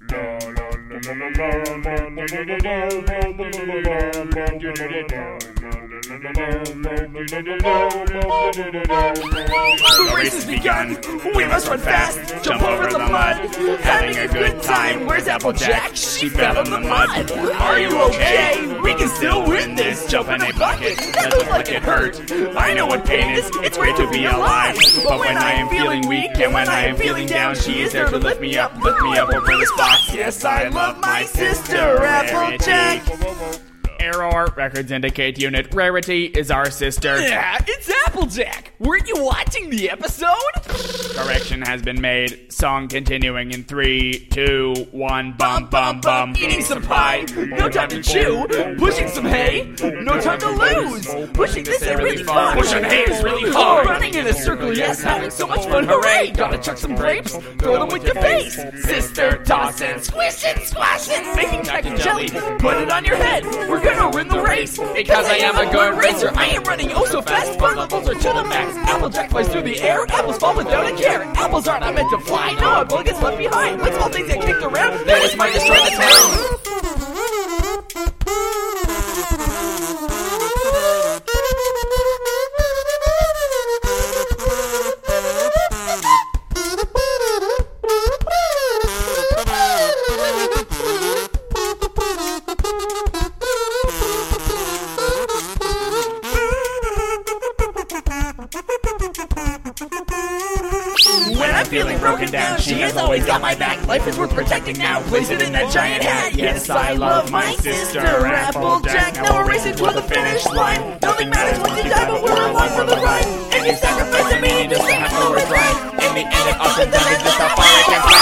The race has begun. We must run fast, jump over the mud, having a good time. Where's Applejack? She fell in the mud. Are you okay? We can still win this. Jump in a bucket. That looks like it hurt. I know what pain is. It's great to be alive. But when I am feeling weak and when I am feeling down, she is there to lift me up over this box. Yes, I love my sister, Applejack. Error. Records indicate unit rarity is our sister. Yeah, it's Applejack. Weren't you watching the episode? Correction has been made. Song continuing in 3, 2, 1. Bum, bum, bum. Eating some pie. No time to chew. Pushing some hay. No time to lose. Pushing this ain't really fun. Pushing hay is really hard. Running in a circle, yes, having so much fun. Hooray! Gotta chuck some grapes. Throw them with your face. Sister, tossing, squishing, squashing, making mac and jelly. Put it on your head. We're gonna win the race because I am a good racer. I am running oh so fast. Fun levels are to the max. Applejack flies through the air. Apples fall without a care. Apples are not meant to fly. No, a bullet gets left behind. When small things get kicked around, they just might destroy the town. When I'm feeling broken down, she has always got my back. Life is worth protecting now. Place it in that giant hat. Yes, I love my sister, Applejack. Now we're racing toward the finish line. Nothing matters when you die, but we're along for the ride. And you sacrifice a meaning just to have no regret. In the end, it all comes down to just how far I can